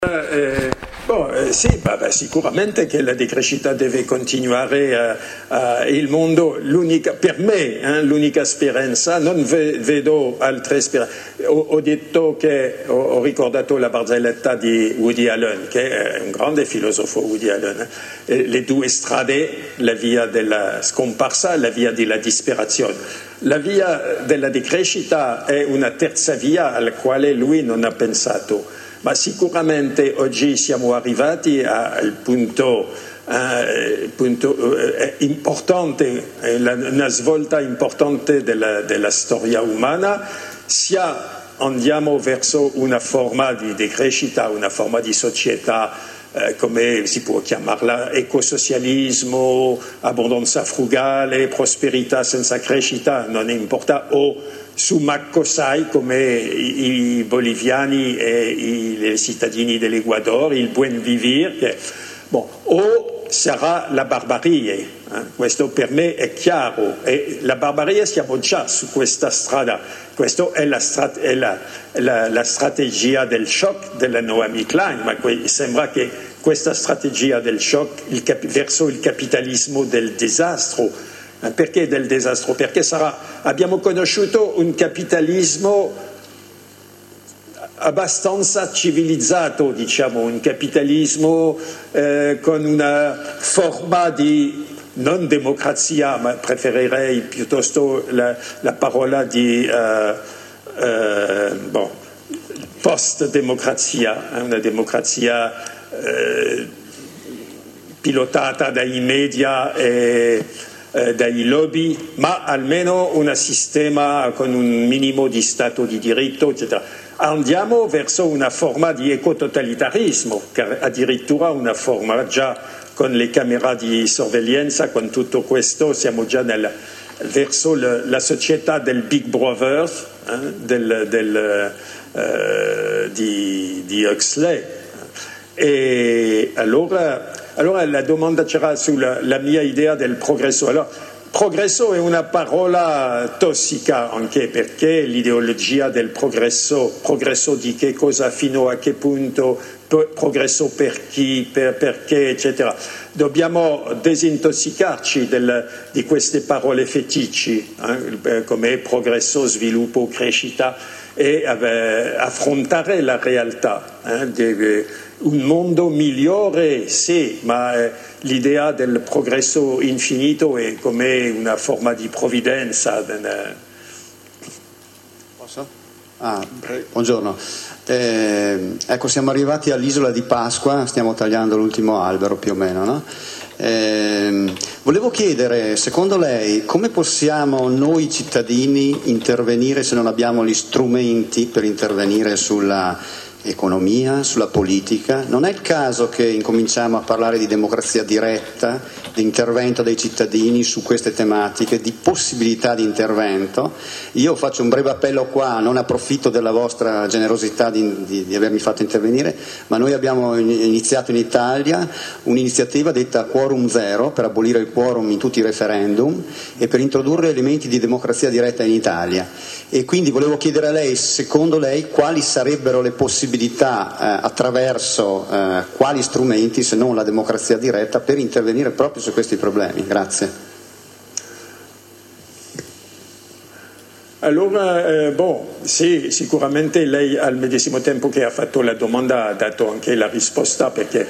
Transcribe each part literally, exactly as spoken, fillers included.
Eh, boh, eh, sì, bah, bah, sicuramente che la decrescita deve continuare. A, a, il mondo, l'unica, per me, eh, l'unica speranza, non ve, vedo altre speranze. Ho, ho detto che ho, ho ricordato la barzelletta di Woody Allen, che è un grande filosofo, Woody Allen. Eh, le due strade, la via della scomparsa e la via della disperazione. La via della decrescita è una terza via alla quale lui non ha pensato. Ma sicuramente oggi siamo arrivati al punto, eh, punto eh, importante, la, una svolta importante della, della storia umana, sia andiamo verso una forma di decrescita, una forma di società, eh, come si può chiamarla, ecosocialismo, abbondanza frugale, prosperità senza crescita, non importa, o su Maccosai come i, i boliviani e i, i cittadini dell'Ecuador, il buen vivir, che, bon, o sarà la barbarie, eh? Questo per me è chiaro, e la barbarie siamo già su questa strada, questa è, la, strat- è la, la, la strategia del shock della Naomi Klein, ma que- sembra che questa strategia del shock il cap- verso il capitalismo del disastro. Perché del disastro? Perché sarà, abbiamo conosciuto un capitalismo abbastanza civilizzato, diciamo, un capitalismo eh, con una forma di non democrazia, ma preferirei piuttosto la, la parola di eh, eh, bon, post-democrazia, una democrazia eh, pilotata dai media e Eh, dai lobby, ma almeno un sistema con un minimo di stato di diritto, eccetera. Andiamo verso una forma di ecototalitarismo, addirittura una forma già con le camere di sorveglianza, con tutto questo siamo già nel, verso le, la società del Big Brother, eh, del, del, eh, di, di Huxley. E allora Allora la domanda c'era sulla la mia idea del progresso. Allora, progresso è una parola tossica anche perché l'ideologia del progresso, progresso di che cosa, fino a che punto, progresso per chi, per, perché, eccetera. Dobbiamo disintossicarci del, di queste parole feticci, eh, come progresso, sviluppo, crescita, e eh, affrontare la realtà. Eh, deve, un mondo migliore, sì, ma eh, l'idea del progresso infinito è come una forma di provvidenza. Posso? Ah, buongiorno. Eh, ecco, siamo arrivati all'isola di Pasqua, stiamo tagliando l'ultimo albero più o meno, no? Eh, volevo chiedere, secondo lei, come possiamo noi cittadini intervenire se non abbiamo gli strumenti per intervenire sulla economia, sulla politica? Non è il caso che incominciamo a parlare di democrazia diretta, di intervento dei cittadini su queste tematiche, di possibilità di intervento? Io faccio un breve appello qua, non approfitto della vostra generosità di, di, di avermi fatto intervenire, ma noi abbiamo iniziato in Italia un'iniziativa detta Quorum Zero per abolire il quorum in tutti i referendum e per introdurre elementi di democrazia diretta in Italia. E quindi volevo chiedere a lei, secondo lei, quali sarebbero le possibilità eh, attraverso eh, quali strumenti, se non la democrazia diretta, per intervenire proprio su questi problemi? Grazie. Allora, eh, bon, sì, sicuramente lei al medesimo tempo che ha fatto la domanda ha dato anche la risposta, perché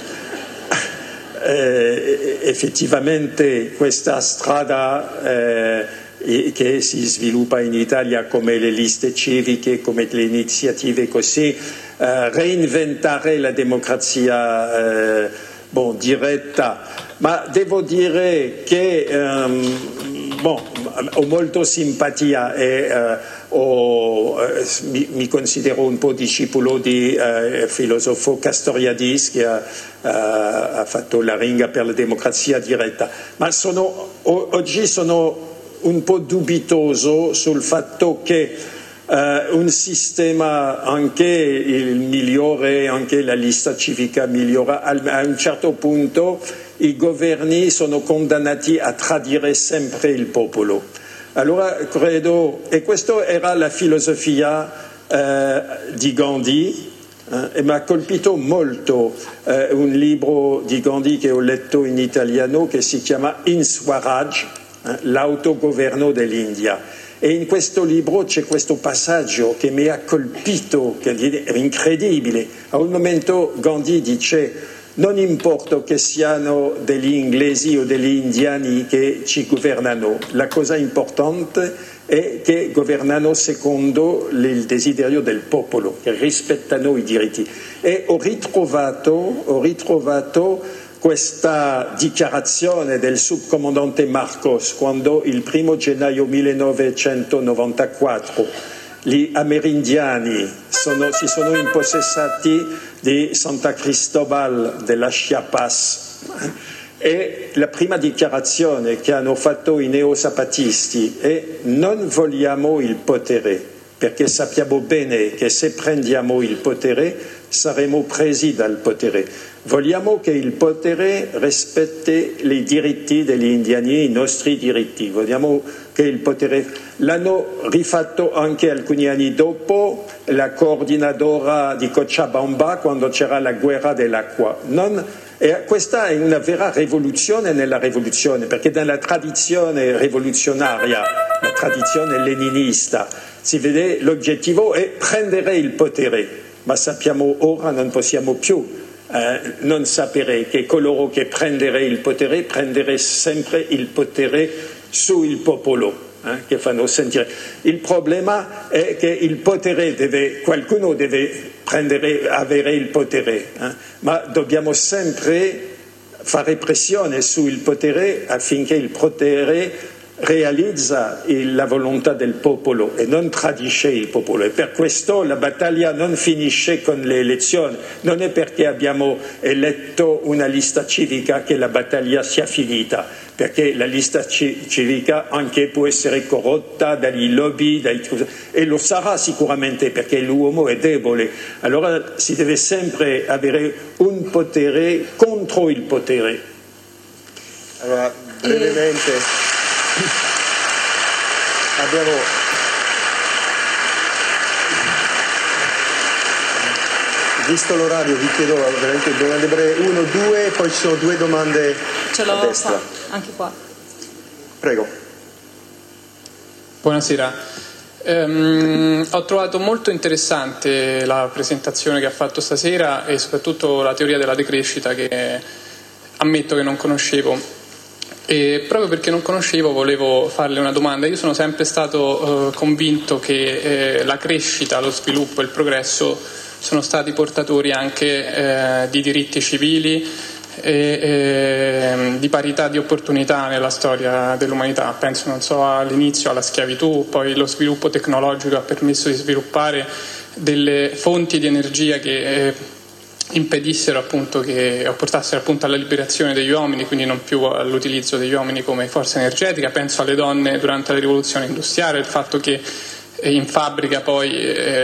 eh, effettivamente questa strada eh, che si sviluppa in Italia, come le liste civiche, come le iniziative così, eh, reinventare la democrazia eh, bon, diretta, ma devo dire che um, bon, ho molto simpatia e eh, ho, eh, mi, mi considero un po' discepolo di eh, filosofo Castoriadis, che ha, uh, ha fatto la ringa per la democrazia diretta, ma sono, o, oggi sono un po' dubitoso sul fatto che uh, un sistema, anche il migliore, anche la lista civica migliore, a un certo punto i governi sono condannati a tradire sempre il popolo. Allora credo, e questa era la filosofia uh, di Gandhi, Eh, e mi ha colpito molto eh, un libro di Gandhi che ho letto in italiano che si chiama In Swaraj, eh, l'autogoverno dell'India. E in questo libro c'è questo passaggio che mi ha colpito, che è incredibile. A un momento Gandhi dice: non importa che siano degli inglesi o degli indiani che ci governano, la cosa importante è che governano secondo il desiderio del popolo, che rispettano i diritti. E ho ritrovato, ho ritrovato questa dichiarazione del subcomandante Marcos quando il primo gennaio millenovecentonovantaquattro gli amerindiani sono, si sono impossessati di Santa Cristobal della Chiapas. E la prima dichiarazione che hanno fatto i neosapatisti è: non vogliamo il potere, perché sappiamo bene che se prendiamo il potere saremo presi dal potere. Vogliamo che il potere rispetti i diritti degli indiani, i nostri diritti. Vogliamo che il potere... L'hanno rifatto anche alcuni anni dopo la coordinadora di Cochabamba quando c'era la guerra dell'acqua. Non... E questa è una vera rivoluzione nella rivoluzione, perché nella tradizione rivoluzionaria, la tradizione leninista, si vede l'obiettivo è prendere il potere, ma sappiamo ora non possiamo più eh, non sapere che coloro che prendono il potere prendono sempre il potere sul popolo, eh, che fanno sentire. Il problema è che il potere deve, qualcuno deve prendere, avere il potere, eh, ma dobbiamo sempre fare pressione sul potere affinché il potere realizza la volontà del popolo e non tradisce il popolo. E per questo la battaglia non finisce con le elezioni, non è perché abbiamo eletto una lista civica che la battaglia sia finita, perché la lista civica anche può essere corrotta dagli lobby, dai... e lo sarà sicuramente perché l'uomo è debole. Allora si deve sempre avere un potere contro il potere. Allora, brevemente... Abbiamo visto l'orario, vi chiedo veramente domande brevi, uno, due, poi ci sono due domande Ce l'ho a destra. qua, anche qua. Prego. Buonasera. Um, ho trovato molto interessante la presentazione che ha fatto stasera e soprattutto la teoria della decrescita, che ammetto che non conoscevo. E proprio perché non conoscevo volevo farle una domanda. Io sono sempre stato eh, convinto che eh, la crescita, lo sviluppo e il progresso sono stati portatori anche eh, di diritti civili e eh, di parità di opportunità nella storia dell'umanità. Penso, non so, all'inizio alla schiavitù, poi lo sviluppo tecnologico ha permesso di sviluppare delle fonti di energia che eh, impedissero appunto che o portassero appunto alla liberazione degli uomini, quindi non più all'utilizzo degli uomini come forza energetica. Penso alle donne durante la rivoluzione industriale, il fatto che in fabbrica poi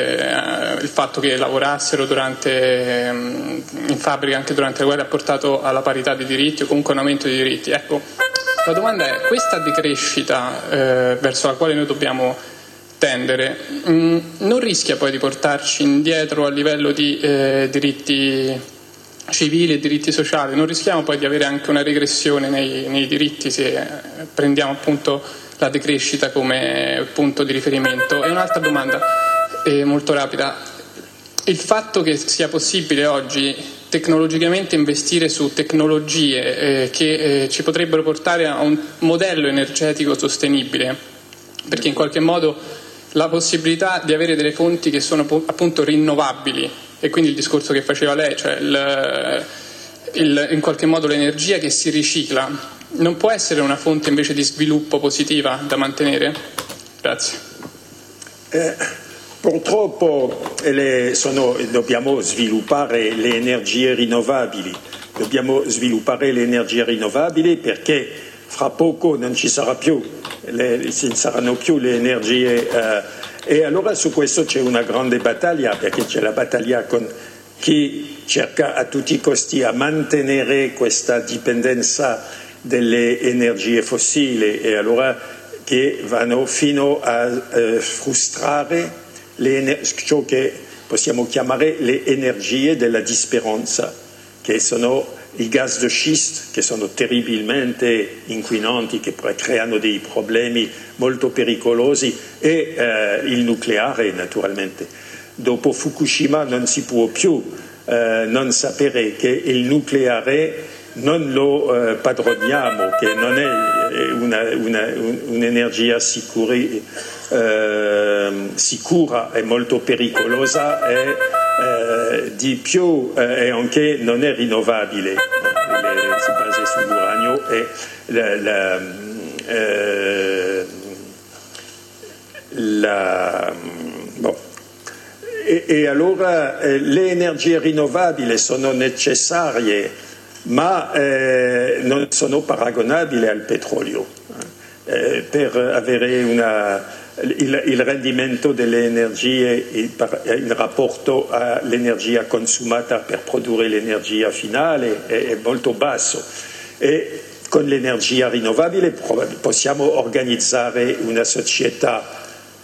eh, il fatto che lavorassero durante eh, in fabbrica anche durante la guerra ha portato alla parità di diritti o comunque un aumento di diritti. Ecco, la domanda è: questa decrescita eh, verso la quale noi dobbiamo tendere mh, non rischia poi di portarci indietro a livello di eh, diritti civili e diritti sociali? Non rischiamo poi di avere anche una regressione nei, nei diritti se eh, prendiamo appunto la decrescita come punto di riferimento? E un'altra domanda eh, molto rapida: il fatto che sia possibile oggi tecnologicamente investire su tecnologie eh, che eh, ci potrebbero portare a un modello energetico sostenibile, perché in qualche modo la possibilità di avere delle fonti che sono appunto rinnovabili, e quindi il discorso che faceva lei, cioè il, il, in qualche modo l'energia che si ricicla, non può essere una fonte invece di sviluppo positiva da mantenere? Grazie. Eh, purtroppo le, sono, dobbiamo sviluppare le energie rinnovabili, dobbiamo sviluppare le energie rinnovabili perché fra poco non ci sarà più, le, ci saranno più le energie eh, e allora su questo c'è una grande battaglia, perché c'è la battaglia con chi cerca a tutti i costi a mantenere questa dipendenza delle energie fossili e allora che vanno fino a eh, frustrare le, ciò che possiamo chiamare le energie della disperanza, che sono i gas di schist, che sono terribilmente inquinanti, che creano dei problemi molto pericolosi, e eh, il nucleare naturalmente. Dopo Fukushima non si può più eh, non sapere che il nucleare non lo eh, padroniamo, che non è una, una, un'energia sicuri, eh, sicura e molto pericolosa, e eh, di più eh, anche non è rinnovabile, le, si basa sull'uranio e la, la, eh, la boh. e, e allora eh, le energie rinnovabili sono necessarie, ma eh, non sono paragonabili al petrolio. Eh, per avere una, il, il rendimento delle energie in, in rapporto all'energia consumata per produrre l'energia finale è, è molto basso, e con l'energia rinnovabile possiamo organizzare una società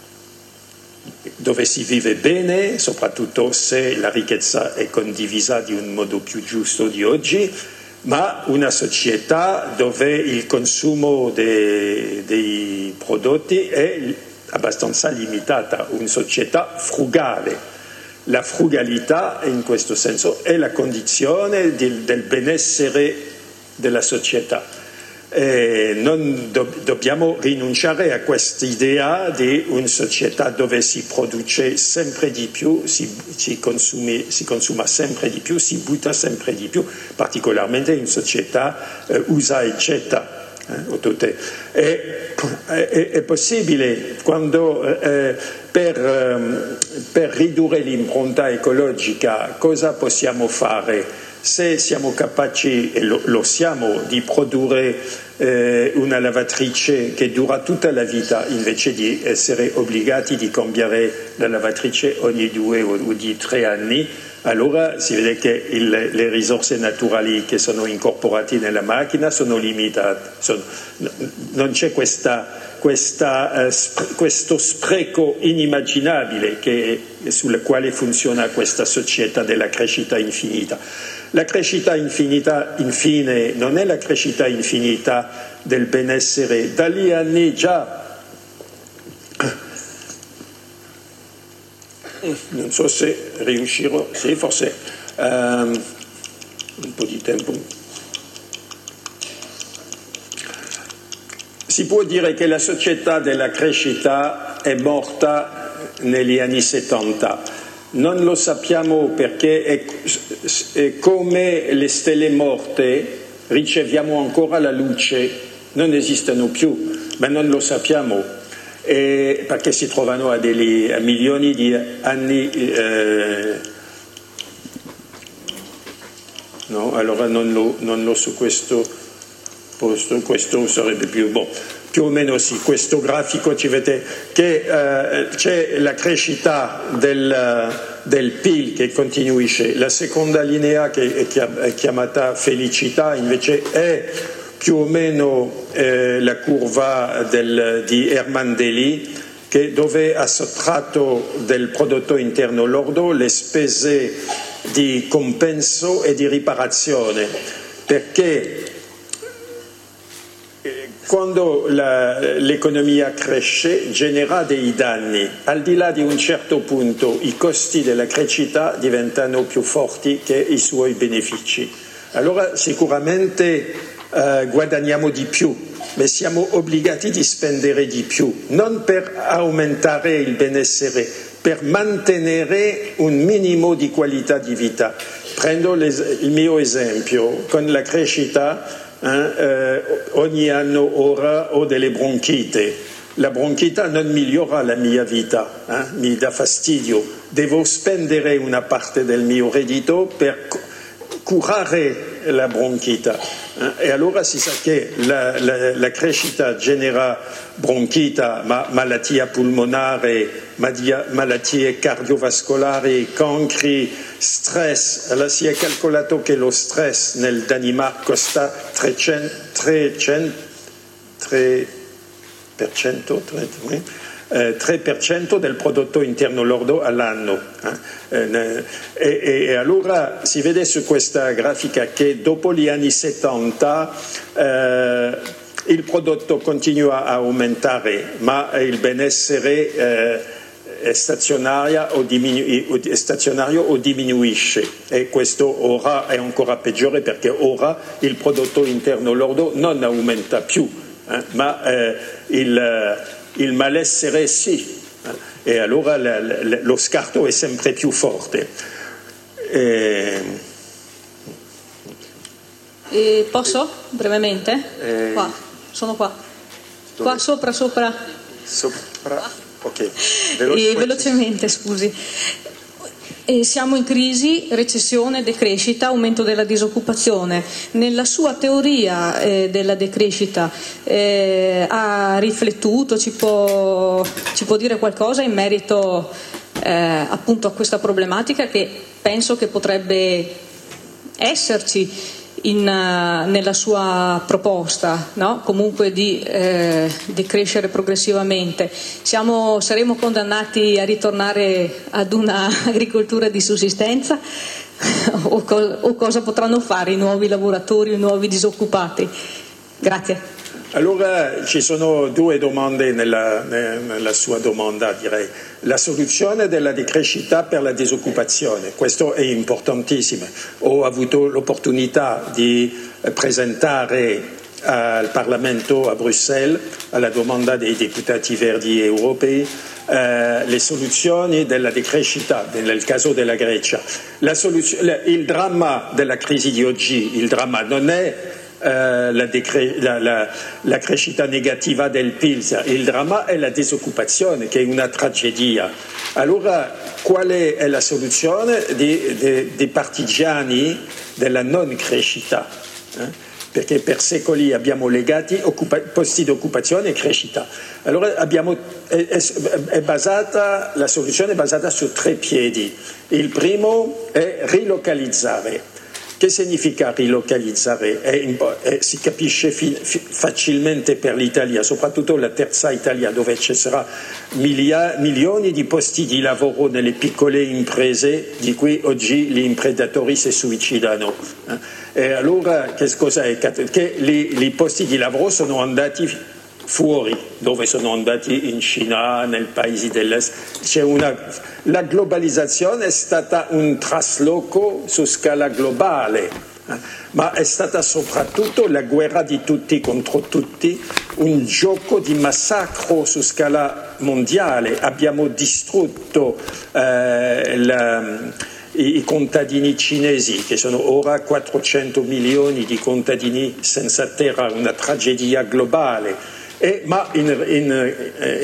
dove si vive bene, soprattutto se la ricchezza è condivisa di un modo più giusto di oggi, ma una società dove il consumo dei, dei prodotti è abbastanza limitata, una società frugale. La frugalità, in questo senso, è la condizione del, del benessere della società. Eh, non do, dobbiamo rinunciare a quest'idea di una società dove si produce sempre di più, si, si, consumi, si consuma sempre di più, si butta sempre di più, particolarmente in società eh, usa e getta. Eh, è, è, è possibile quando eh, per, per ridurre l'impronta ecologica cosa possiamo fare? Se siamo capaci, e lo, lo siamo, di produrre eh, una lavatrice che dura tutta la vita, invece di essere obbligati di cambiare la lavatrice ogni due o, o di tre anni, allora si vede che il, le risorse naturali che sono incorporate nella macchina sono limitate. Sono, non c'è questa, questa, uh, sp- questo spreco inimmaginabile che, sul quale funziona questa società della crescita infinita. La crescita infinita, infine, non è la crescita infinita del benessere. Dagli anni già, non so se riuscirò, sì, forse um, un po' di tempo. Si può dire che la società della crescita è morta negli anni settanta. Non lo sappiamo perché è, è come le stelle morte, riceviamo ancora la luce, non esistono più, ma non lo sappiamo, e perché si trovano a, delle, a milioni di anni. Eh, no, allora non lo, non lo su questo posto, questo sarebbe più buono. Più o meno sì, questo grafico ci vede che eh, c'è la crescita del, del P I L che continuisce, la seconda linea che è chiamata felicità invece è più o meno eh, la curva del, di Herman Daly, che dove ha sottratto del prodotto interno lordo le spese di compenso e di riparazione, perché quando la, l'economia cresce genera dei danni, al di là di un certo punto i costi della crescita diventano più forti che i suoi benefici. Allora sicuramente eh, guadagniamo di più, ma siamo obbligati di spendere di più, non per aumentare il benessere, per mantenere un minimo di qualità di vita. Prendo les, il mio esempio, con la crescita Eh, eh, ogni anno ora ho delle bronchite. La bronchita non migliora la mia vita, eh? Mi dà fastidio. Devo spendere una parte del mio reddito per curare la bronchita. Eh? E allora si sa che la, la, la crescita genera bronchita, ma malattia polmonare, malattie cardiovascolari, cancri, stress. Allora si è calcolato che lo stress nel Danimarca costa trecento per cento eh, tre per cento del prodotto interno lordo all'anno. Eh? E, e allora si vede su questa grafica che dopo gli anni settanta eh, il prodotto continua a aumentare, ma il benessere eh, è stazionario o, diminu- è stazionario o diminuisce, e questo ora è ancora peggiore perché ora il prodotto interno lordo non aumenta più, eh, ma eh, il, il malessere sì, eh, e allora la, la, lo scarto è sempre più forte. E... E posso brevemente? Eh... Qua, sono qua. Dove? Qua sopra, sopra. Sopra. Ok, Veloce, e velocemente, scusi. E siamo in crisi, recessione, decrescita, aumento della disoccupazione. Nella sua teoria eh, della decrescita eh, ha riflettuto, ci può, ci può dire qualcosa in merito eh, appunto a questa problematica che penso che potrebbe esserci In, uh, nella sua proposta, no? Comunque di eh, decrescere progressivamente. Siamo, saremo condannati a ritornare ad una agricoltura di sussistenza o, co- o cosa potranno fare i nuovi lavoratori, i nuovi disoccupati? Grazie. Allora ci sono due domande nella, nella sua domanda, direi. La soluzione della decrescita per la disoccupazione, questo è importantissimo. Ho avuto l'opportunità di presentare al Parlamento a Bruxelles, alla domanda dei deputati verdi europei, eh, le soluzioni della decrescita nel caso della Grecia. La soluzio- il dramma della crisi di oggi, il dramma non è Uh, la, decre- la, la, la crescita negativa del P I L, il dramma è la disoccupazione, che è una tragedia. Allora qual è la soluzione dei, dei, dei partigiani della non crescita? Eh? Perché per secoli abbiamo legati occupa- posti di occupazione e crescita. Allora abbiamo, è, è, è basata, la soluzione è basata su tre piedi. Il primo è rilocalizzare. Che significa rilocalizzare? È, è, si capisce fi, fi, facilmente per l'Italia, soprattutto la terza Italia, dove ci sarà milia, milioni di posti di lavoro nelle piccole imprese di cui oggi gli imprenditori si suicidano. E allora che cosa è? Che i posti di lavoro sono andati fuori, dove sono andati in Cina, nei paesi dell'est. C'è una, la globalizzazione è stata un trasloco su scala globale, eh, ma è stata soprattutto la guerra di tutti contro tutti, un gioco di massacro su scala mondiale. Abbiamo distrutto eh, la, i, i contadini cinesi, che sono ora quattrocento milioni di contadini senza terra, una tragedia globale. E, ma in, in,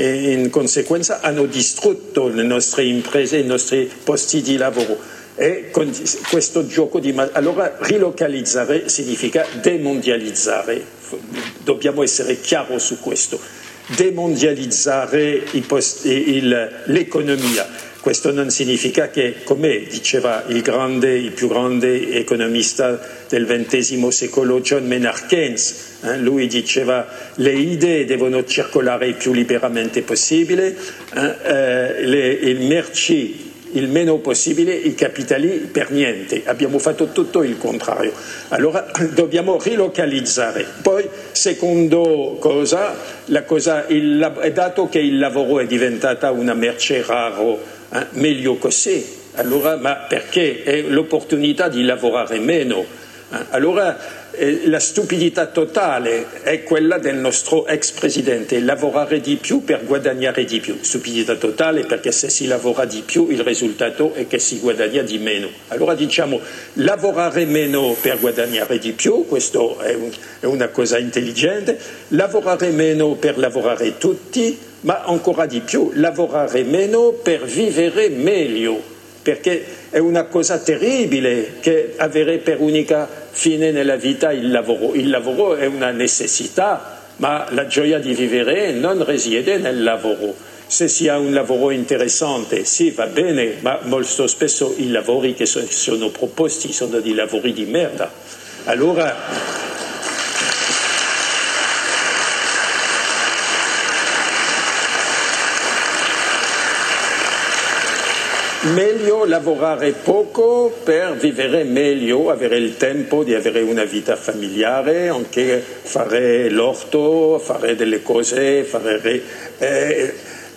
in conseguenza hanno distrutto le nostre imprese, i nostri posti di lavoro. E con questo gioco di allora rilocalizzare significa demondializzare. Dobbiamo essere chiari su questo. Demondializzare i posti, il, l'economia. Questo non significa che, come diceva il grande, il più grande economista del ventesimo secolo, John Maynard Keynes, eh, lui diceva le idee devono circolare il più liberamente possibile, eh, eh, le, il merci il meno possibile, i capitali per niente. Abbiamo fatto tutto il contrario. Allora dobbiamo rilocalizzare. Poi, secondo cosa, la cosa il, è dato che il lavoro è diventata una merce raro, eh, meglio così. Allora, ma perché? È l'opportunità di lavorare meno. Eh, allora eh, la stupidità totale è quella del nostro ex presidente, lavorare di più per guadagnare di più. Stupidità totale perché se si lavora di più il risultato è che si guadagna di meno. Allora diciamo lavorare meno per guadagnare di più, questo è, un, è una cosa intelligente, lavorare meno per lavorare tutti, ma ancora di più lavorare meno per vivere meglio. Perché è una cosa terribile che avere per unica fine nella vita il lavoro. Il lavoro è una necessità, ma la gioia di vivere non risiede nel lavoro. Se si ha un lavoro interessante, sì, va bene, ma molto spesso i lavori che sono proposti sono dei lavori di merda. Allora meglio lavorare poco per vivere meglio, avere il tempo di avere una vita familiare, anche fare l'orto, fare delle cose, fare eh,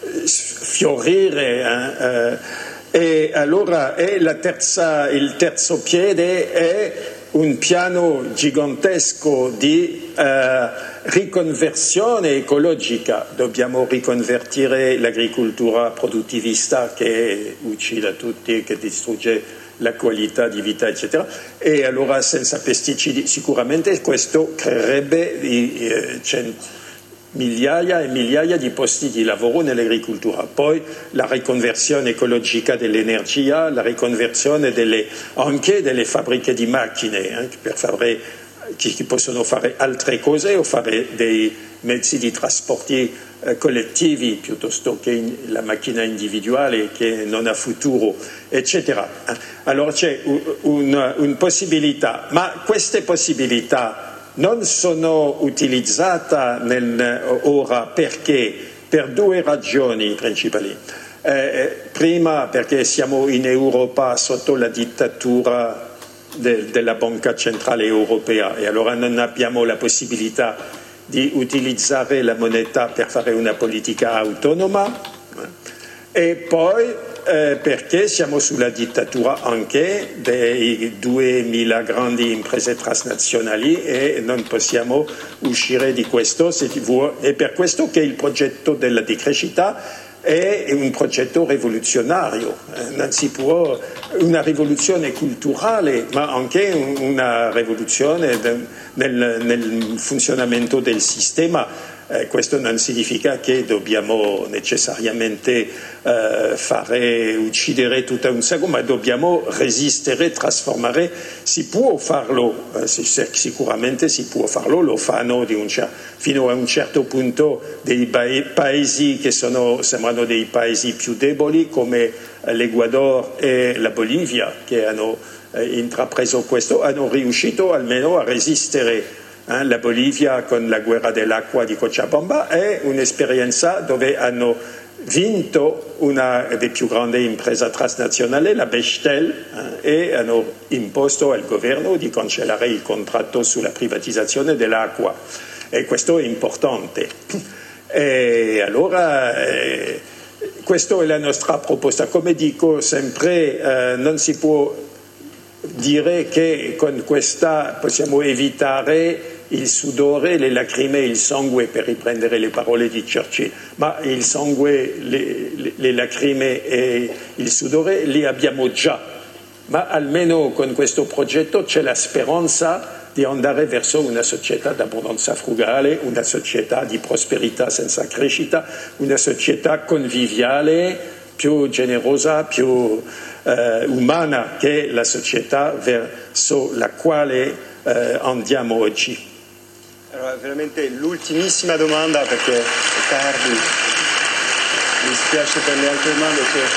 fiorire. Eh, eh. E allora è la terza, il terzo piede è un piano gigantesco di eh, riconversione ecologica. Dobbiamo riconvertire l'agricoltura produttivista che uccide tutti, che distrugge la qualità di vita, eccetera. E allora senza pesticidi sicuramente questo creerebbe eh, cent- migliaia e migliaia di posti di lavoro nell'agricoltura. Poi la riconversione ecologica dell'energia, la riconversione delle, anche delle fabbriche di macchine, eh, per fare, che possono fare altre cose o fare dei mezzi di trasporti eh, collettivi piuttosto che in, la macchina individuale che non ha futuro, eccetera. Allora c'è una un possibilità, ma queste possibilità non sono utilizzate nel, ora perché? Per due ragioni principali. Eh, prima perché siamo in Europa sotto la dittatura de, della Banca Centrale Europea e allora non abbiamo la possibilità di utilizzare la moneta per fare una politica autonoma e poi Eh, perché siamo sulla dittatura anche dei duemila grandi imprese transnazionali e non possiamo uscire di questo. È per questo che il progetto della decrescita è un progetto rivoluzionario, eh, non si può, una rivoluzione culturale ma anche una rivoluzione nel, nel funzionamento del sistema. Eh, questo non significa che dobbiamo necessariamente eh, fare uccidere tutto un sacco, ma dobbiamo resistere, trasformare. Si può farlo, eh, sicuramente si può farlo, lo fanno di un cer- fino a un certo punto dei ba- paesi che sono, sembrano dei paesi più deboli come l'Ecuador e la Bolivia che hanno eh, intrapreso questo, hanno riuscito almeno a resistere. La Bolivia con la guerra dell'acqua di Cochabamba è un'esperienza dove hanno vinto una delle più grandi imprese transnazionali, la Bechtel, e hanno imposto al governo di cancellare il contratto sulla privatizzazione dell'acqua e questo è importante. E allora eh, questa è la nostra proposta. Come dico sempre, eh, non si può dire che con questa possiamo evitare il sudore, le lacrime e il sangue, per riprendere le parole di Churchill, ma il sangue, le, le, le lacrime e il sudore li abbiamo già, ma almeno con questo progetto c'è la speranza di andare verso una società d'abbondanza frugale, una società di prosperità senza crescita, una società conviviale, più generosa, più eh, umana che la società verso la quale eh, andiamo oggi. Allora, veramente l'ultimissima domanda perché è tardi, mi spiace per le altre domande.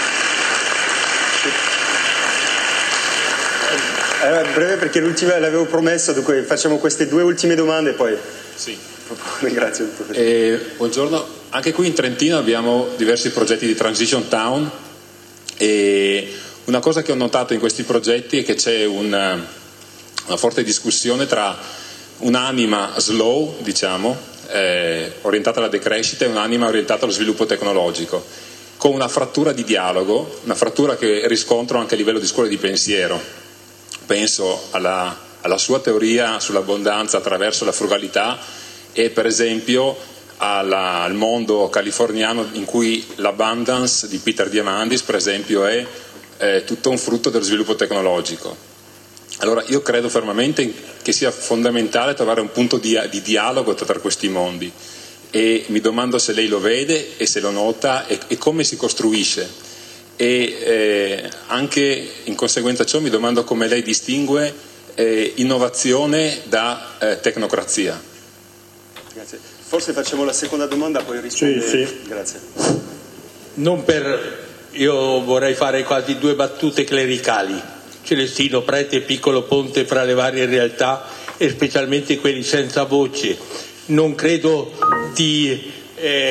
Che... Allora, breve perché l'ultima l'avevo promesso, dunque facciamo queste due ultime domande e poi... Sì. Grazie. Eh, buongiorno, anche qui in Trentino abbiamo diversi progetti di Transition Town e una cosa che ho notato in questi progetti è che c'è una, una forte discussione tra un'anima slow, diciamo, eh, orientata alla decrescita e un'anima orientata allo sviluppo tecnologico, con una frattura di dialogo, una frattura che riscontro anche a livello di scuole di pensiero. Penso alla, alla sua teoria sull'abbondanza attraverso la frugalità e per esempio alla, al mondo californiano in cui l'abundance di Peter Diamandis per esempio è, è tutto un frutto dello sviluppo tecnologico. Allora io credo fermamente che sia fondamentale trovare un punto di, di dialogo tra questi mondi e mi domando se lei lo vede e se lo nota e, e come si costruisce e eh, anche in conseguenza a ciò mi domando come lei distingue eh, innovazione da eh, tecnocrazia. Grazie. Forse facciamo la seconda domanda poi rispondo. Sì, sì. Grazie. Non per io vorrei fare quasi due battute clericali. Celestino Prete, piccolo ponte fra le varie realtà e specialmente quelli senza voce. Non credo di eh,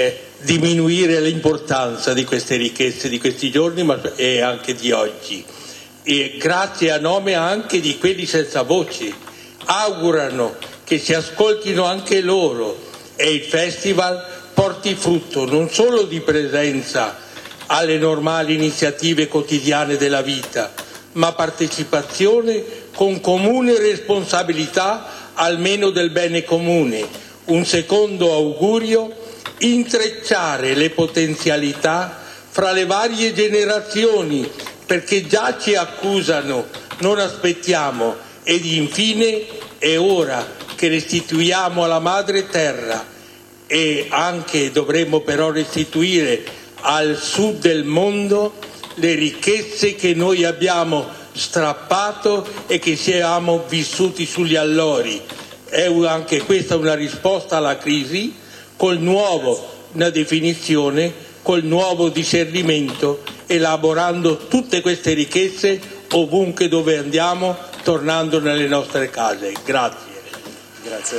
diminuire l'importanza di queste ricchezze di questi giorni ma, e anche di oggi. E grazie a nome anche di quelli senza voce, augurano che si ascoltino anche loro e il festival porti frutto non solo di presenza alle normali iniziative quotidiane della vita, ma partecipazione con comune responsabilità almeno del bene comune. Un secondo augurio: intrecciare le potenzialità fra le varie generazioni, perché già ci accusano, non aspettiamo. Ed infine è ora che restituiamo alla madre terra, e anche dovremmo però restituire al sud del mondo le ricchezze che noi abbiamo strappato e che siamo vissuti sugli allori. È anche questa una risposta alla crisi, col nuovo, una definizione, col nuovo discernimento, elaborando tutte queste ricchezze ovunque dove andiamo, tornando nelle nostre case. Grazie. Grazie.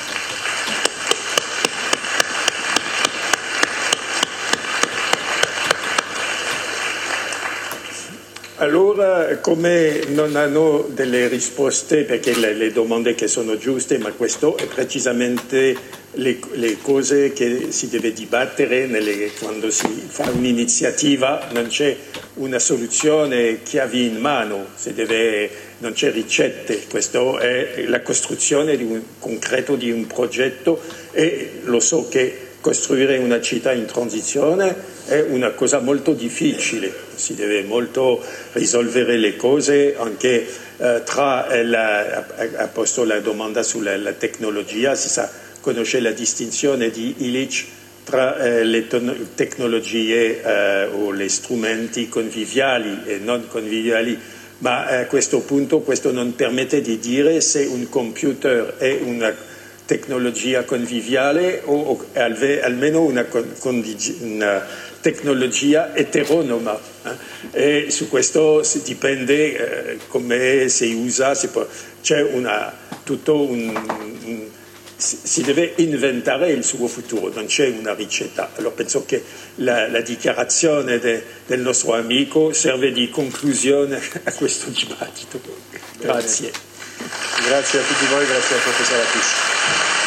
Allora, come non hanno delle risposte, perché le, le domande che sono giuste, ma questo è precisamente le, le cose che si deve dibattere nelle, quando si fa un'iniziativa, non c'è una soluzione chiavi in mano, si deve, non c'è ricette, questo è la costruzione di un, concreto di un progetto, e lo so che costruire una città in transizione è una cosa molto difficile, si deve molto risolvere le cose, anche eh, tra, la, ha posto la domanda sulla la tecnologia, si sa, conosce la distinzione di Illich tra eh, le ton- tecnologie eh, o gli strumenti conviviali e non conviviali, ma a questo punto questo non permette di dire se un computer è una tecnologia conviviale o, o alve, almeno una, condigi, una tecnologia eteronoma, eh? E su questo si dipende eh, come si usa, si può, c'è una, tutto un, un si, si deve inventare il suo futuro, non c'è una ricetta. Allora penso che la, la dichiarazione de, del nostro amico serve di conclusione a questo dibattito. Grazie. Grazie a tutti voi, grazie al professor Atish.